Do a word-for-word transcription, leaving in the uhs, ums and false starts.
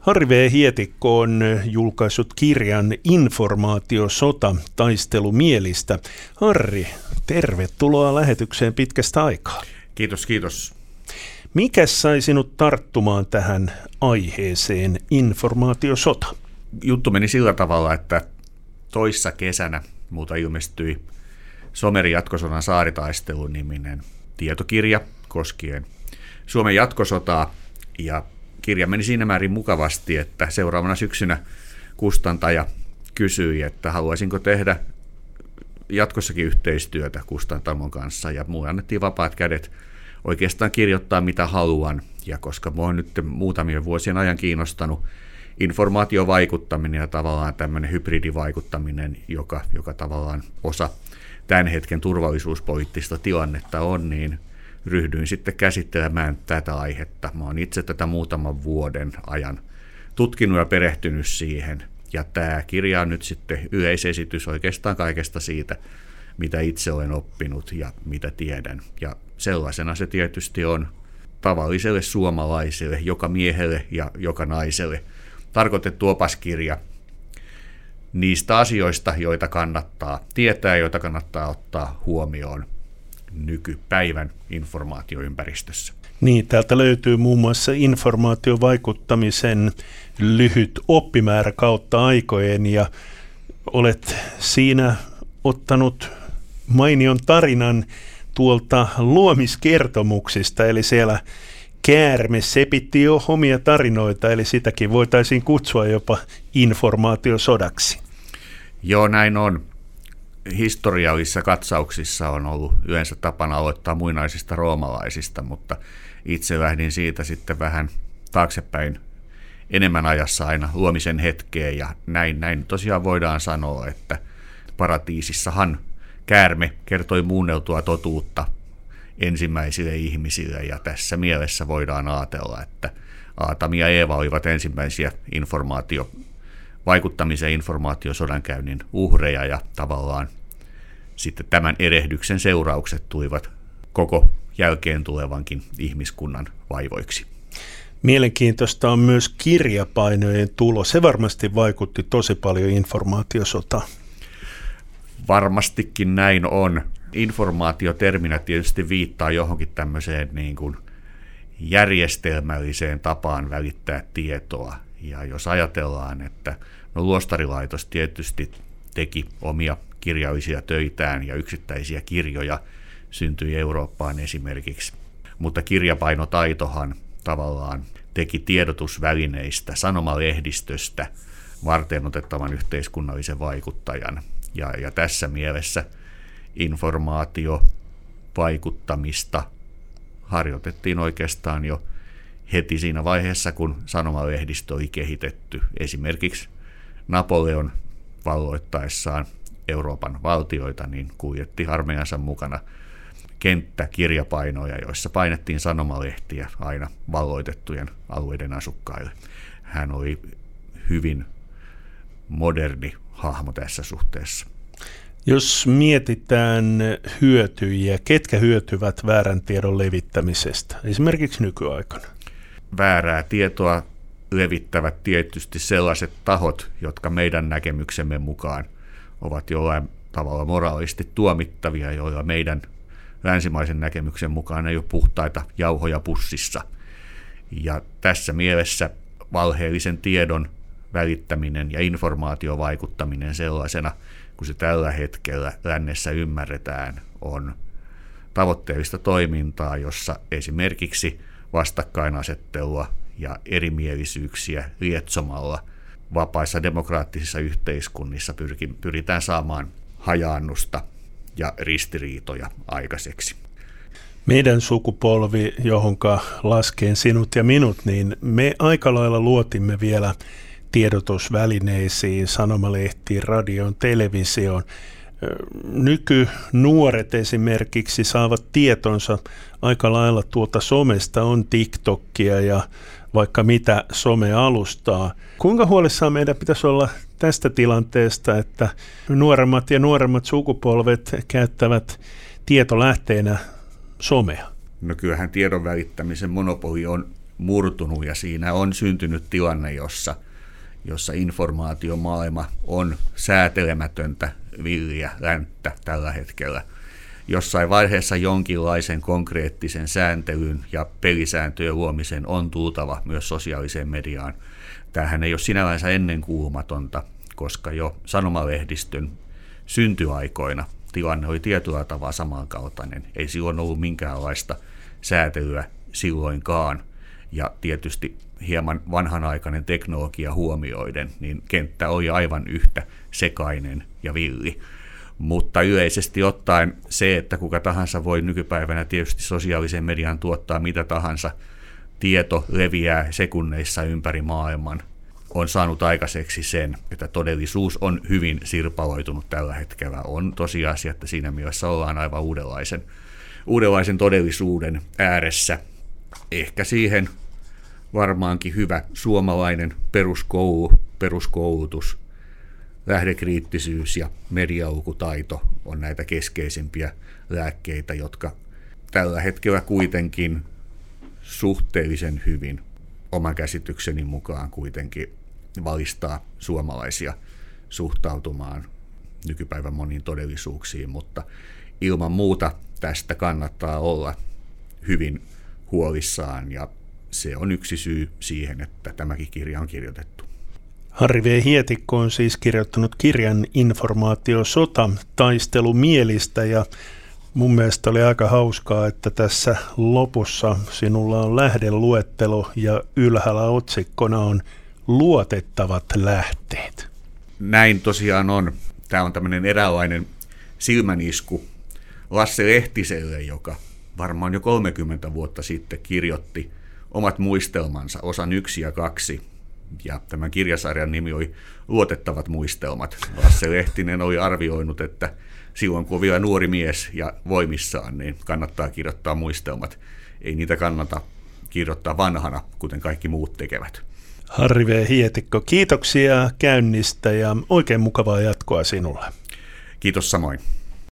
Harri V. Hietikko on julkaissut kirjan Informaatiosota, taistelu mielistä. Harri, tervetuloa lähetykseen pitkästä aikaa. Kiitos, kiitos. Mikä sai sinut tarttumaan tähän aiheeseen informaatiosota? Juttu meni sillä tavalla, että toissa kesänä muuta ilmestyi Somerin jatkosodan saaritaistelu-niminen tietokirja koskien Suomen jatkosotaa, ja kirja meni siinä määrin mukavasti, että seuraavana syksynä kustantaja kysyi, että haluaisinko tehdä jatkossakin yhteistyötä kustantamon kanssa, ja mulle annettiin vapaat kädet oikeastaan kirjoittaa mitä haluan, ja koska minua on nyt muutamien vuosien ajan kiinnostanut informaatiovaikuttaminen ja tavallaan tämmöinen hybridivaikuttaminen, joka, joka tavallaan osa tämän hetken turvallisuuspoliittista tilannetta on, niin ryhdyin sitten käsittelemään tätä aihetta. Mä oon itse tätä muutaman vuoden ajan tutkinut ja perehtynyt siihen, ja tämä kirja on nyt sitten yleisesitys oikeastaan kaikesta siitä, mitä itse olen oppinut ja mitä tiedän. Ja sellaisena se tietysti on tavalliselle suomalaiselle, joka miehelle ja joka naiselle tarkoitettu opaskirja niistä asioista, joita kannattaa tietää, joita kannattaa ottaa huomioon nykypäivän informaatioympäristössä. Niin, täältä löytyy muun muassa informaatiovaikuttamisen lyhyt oppimäärä kautta aikojen, ja olet siinä ottanut mainion tarinan tuolta luomiskertomuksista, eli siellä Käärme sepitti jo omia tarinoita, eli sitäkin voitaisiin kutsua jopa informaatiosodaksi. Joo, näin on. Historiallisissa katsauksissa on ollut yleensä tapana aloittaa muinaisista roomalaisista, mutta itse lähdin siitä sitten vähän taaksepäin enemmän ajassa aina luomisen hetkeen, ja näin, näin tosiaan voidaan sanoa, että paratiisissahan käärme kertoi muunneltua totuutta ensimmäisille ihmisille, ja tässä mielessä voidaan ajatella, että Aatami ja Eeva olivat ensimmäisiä informaatio, vaikuttamisen informaatiosodankäynnin uhreja, ja tavallaan sitten tämän erehdyksen seuraukset tulivat koko jälkeen tulevankin ihmiskunnan vaivoiksi. Mielenkiintoista on myös kirjapainojen tulo. Se varmasti vaikutti tosi paljon informaatiosotaan. Varmastikin näin on. Informaatioterminä tietysti viittaa johonkin tämmöiseen niin kuin järjestelmälliseen tapaan välittää tietoa. Ja jos ajatellaan, että no luostarilaitos tietysti teki omia kirjallisia töitään ja yksittäisiä kirjoja syntyi Eurooppaan esimerkiksi, mutta kirjapainotaitohan tavallaan teki tiedotusvälineistä, sanomalehdistöstä varteenotettavan yhteiskunnallisen vaikuttajan. Ja, ja tässä mielessä informaatiovaikuttamista harjoitettiin oikeastaan jo heti siinä vaiheessa, kun sanomalehdistö oli kehitetty. Esimerkiksi Napoleon valloittaessaan Euroopan valtioita niin kuljetti armeijansa mukana kenttäkirjapainoja, joissa painettiin sanomalehtiä aina valloitettujen alueiden asukkaille. Hän oli hyvin moderni hahmo tässä suhteessa. Jos mietitään hyötyjiä, ketkä hyötyvät väärän tiedon levittämisestä, esimerkiksi nykyaikana? Väärää tietoa levittävät tietysti sellaiset tahot, jotka meidän näkemyksemme mukaan ovat jollain tavalla moraalisesti tuomittavia, joilla meidän länsimaisen näkemyksen mukaan ei ole puhtaita jauhoja pussissa. Ja tässä mielessä valheellisen tiedon välittäminen ja informaatiovaikuttaminen sellaisena, kun se tällä hetkellä lännessä ymmärretään, on tavoitteellista toimintaa, jossa esimerkiksi vastakkainasettelua ja erimielisyyksiä lietsomalla vapaissa demokraattisissa yhteiskunnissa pyritään saamaan hajaannusta ja ristiriitoja aikaiseksi. Meidän sukupolvi, johonka laskeen sinut ja minut, niin me aika lailla luotimme vielä tiedotusvälineisiin, sanomalehtiin, radioon, televisioon. Nykynuoret esimerkiksi saavat tietonsa aika lailla tuolta somesta, on TikTokia ja vaikka mitä somealustaa. Kuinka huolissaan meidän pitäisi olla tästä tilanteesta, että nuoremmat ja nuoremmat sukupolvet käyttävät tietolähteenä somea? No kyllähän tiedon välittämisen monopoli on murtunut ja siinä on syntynyt tilanne, jossa, jossa informaatiomaailma on säätelemätöntä villiä länttä tällä hetkellä. Jossain vaiheessa jonkinlaisen konkreettisen sääntelyn ja pelisääntöjen luomisen on tultava myös sosiaaliseen mediaan. Tämähän ei ole sinällänsä ennenkuulumatonta, koska jo sanomalehdistön syntyaikoina tilanne oli tietyllä tavalla samankaltainen. Ei silloin ollut minkäänlaista säätelyä silloinkaan. Ja tietysti hieman vanhanaikainen teknologia huomioiden, niin kenttä oli aivan yhtä sekainen ja villi. Mutta yleisesti ottaen se, että kuka tahansa voi nykypäivänä tietysti sosiaalisen median tuottaa mitä tahansa, tieto leviää sekunneissa ympäri maailman, on saanut aikaiseksi sen, että todellisuus on hyvin sirpaloitunut tällä hetkellä. On tosiasia, että siinä mielessä ollaan aivan uudenlaisen, uudenlaisen todellisuuden ääressä. Ehkä siihen varmaankin hyvä suomalainen peruskoulu, peruskoulutus, lähdekriittisyys ja medialukutaito on näitä keskeisimpiä lääkkeitä, jotka tällä hetkellä kuitenkin suhteellisen hyvin oman käsitykseni mukaan kuitenkin valistaa suomalaisia suhtautumaan nykypäivän moniin todellisuuksiin, mutta ilman muuta tästä kannattaa olla hyvin huolissaan ja se on yksi syy siihen, että tämäkin kirja on kirjoitettu. Harri V. Hietikko on siis kirjoittanut kirjan Informaatiosota, taistelu mielistä, ja mun mielestä oli aika hauskaa, että tässä lopussa sinulla on lähdeluettelo ja ylhäällä otsikkona on luotettavat lähteet. Näin tosiaan on. Tämä on tämmöinen eräänlainen silmänisku Lasse Lehtiselle, joka varmaan jo kolmekymmentä vuotta sitten kirjoitti omat muistelmansa, osan yksi ja kaksi. Ja tämän kirjasarjan nimi oli Luotettavat muistelmat. Lasse Lehtinen oli arvioinut, että silloin kun on vielä nuori mies ja voimissaan, niin kannattaa kirjoittaa muistelmat. Ei niitä kannata kirjoittaa vanhana, kuten kaikki muut tekevät. Harri V. Hietikko, kiitoksia käynnistä ja oikein mukavaa jatkoa sinulle. Kiitos samoin.